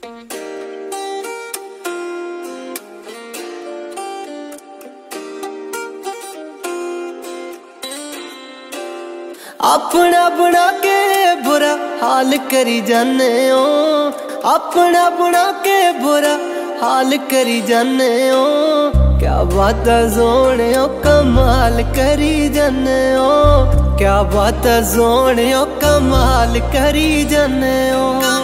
अपना बना के बुरा हाल करी जाने हो, अपना बना के बुरा हाल करी जाने हो। क्या बात है सोने कमाल करी जाने हो, क्या बात है सोने कमाल करी जाने हो।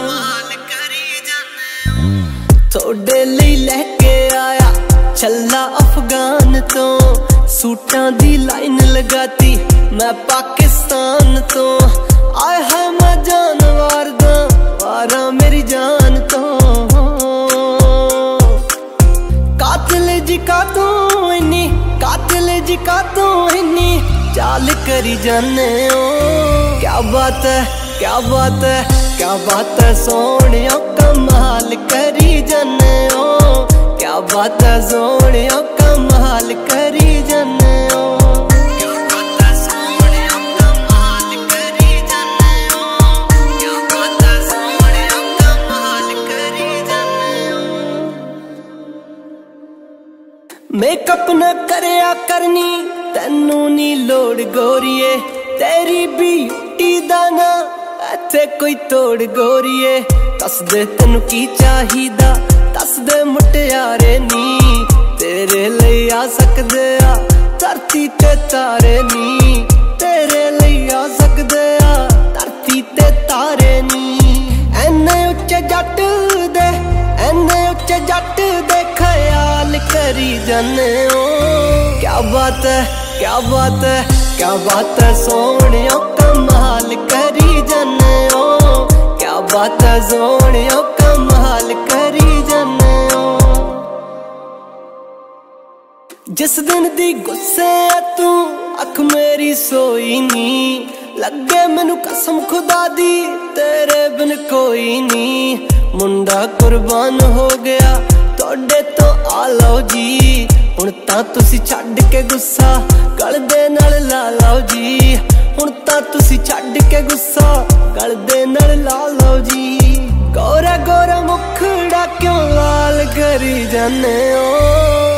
थोड़े लिए लेके आया छल्ला अफगान तो, सूटां दी लाइन लगाती मैं पाकिस्तान तो। आए है मैं जानवर दा वारा मेरी जान तो। कातिल जी का तू इन्नी, कातिल जी का तू इन्नी चाल करी जाने हो। क्या बात है, क्या बात है, क्या बात है सोने कमाल करी जाने हो। क्या बात है सोने कमाल करी जाने हो। मेकअप न करया करनी तेनू नी लोड़ गोरिए, तेरी ब्यूटी दा ना इत्थे कोई तोड़ गोरिए। दस दे तेनू की चाहिदा, दस दे मुटियारे नी, तेरे लिए आ सकदे आ धरती ते तारे नी, तेरे लिए आ सकदे आ धरती ते तारे नी। एने उच्चे जट दे, एने उच्चे जट दे ख्याल करी जाने हो। क्या बात है, क्या बात है, क्या बात है सोने कमाल करी जाने हो। क्या बात है सोने कमाल करी जाने हो। जिस दिन दी गुस्से तू अख मेरी सोई नी, लगे मैनू कसम खुदा दी तेरे बिन कोई नी। मुंडा कुर्बान हो गया तोड़े तो आ लो जी, हुण तां तुसी छड्ड के गुस्सा गल दे नाल ला लो जी। हुण तां तुसी छड्ड के गुस्सा गल दे नाल ला लो जी। गोरा गोरा मुखड़ा क्यों लाल करी जाने हो।